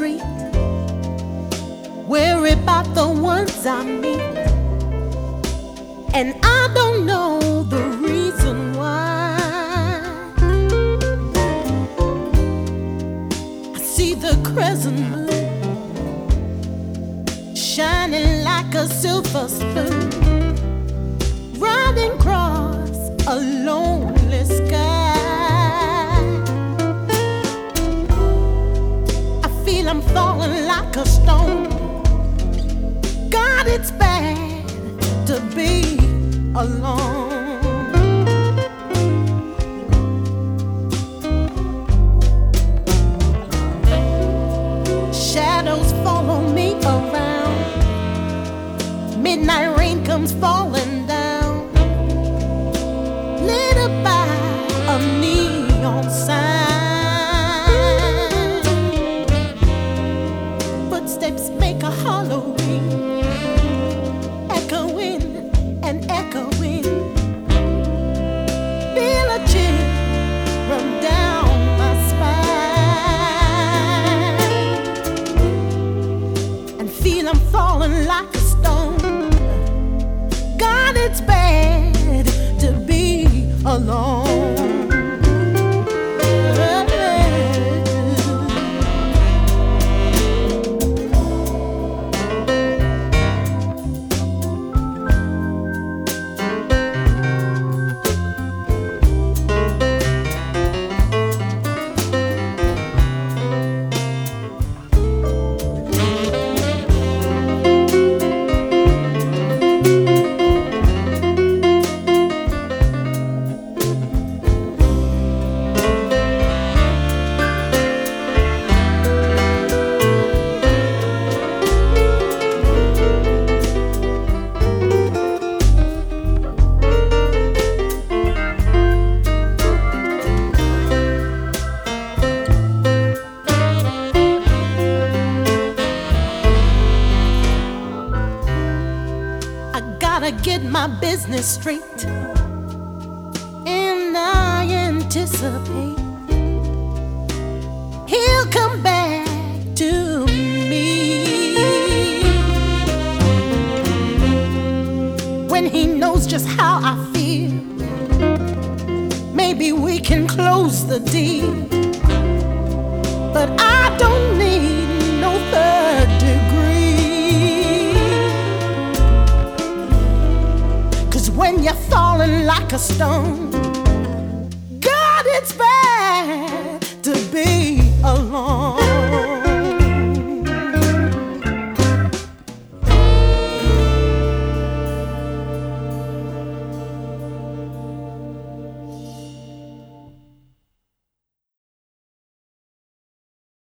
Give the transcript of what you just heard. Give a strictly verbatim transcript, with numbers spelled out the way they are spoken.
street, worry about the ones I meet, and I don't know the reason why. I see the crescent moon shining like a silver spoon, riding across a lonely sky. I feel I'm falling like a stone. God, it's bad to be alone. Shadows follow me around. Midnight rain comes falling down, lit up by a neon sign. Footsteps make a hollow ring, echoing and echoing. Feel a chill run down my spine, and feel I'm falling like a stone. God, it's bad to be alone. Gotta get my business straight, and I anticipate he'll come back to me when he knows just how I feel. Maybe we can close the deal, but I don't need no third degree. When you're falling like a stone, God, it's bad